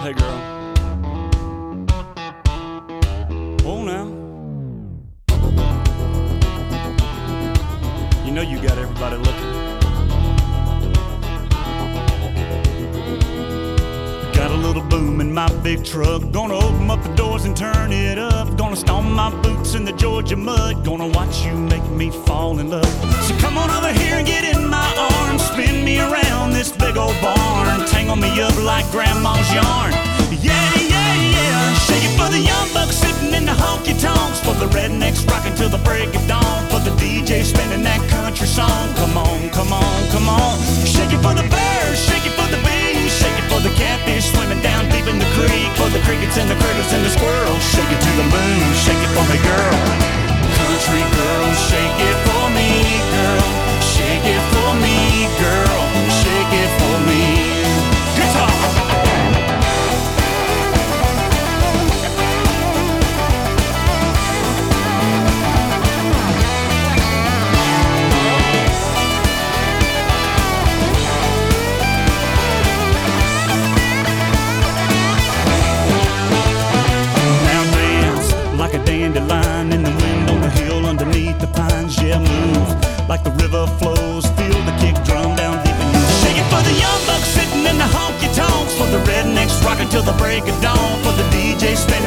Hey girl. Oh now. You know you got everybody looking. Got a little boom in my big truck. Gonna open up the doors and turn it up. Gonna stomp my boots in the Georgia mud. Gonna watch you make me fall in love. So come on over here and get in my arms. Spin me around this big old barn. Tangle me up like grandma's yarn. Yeah, yeah, yeah. Shake it for the young bucks sitting in the honky tonks. For the rednecks rocking till the break of dawn. For the DJ spinning that country song. Come on, come on, come on. Shake it for the birds, shake it for the bees. Shake it for the catfish swimming down deep in the creek. For the crickets and the critters and the squirrels. Shake it to the moon, shake it for me, girl. Country girl, shake it for me, girl. Shake it for me, girl. Shake it for me. Guitar. Dandelion in the wind on the hill underneath the pines. Yeah, move like the river flows. Feel the kick drum down deep in you. Shake it for the young bucks sitting in the honky tonks. For the rednecks rocking till the break of dawn. For the DJ spinning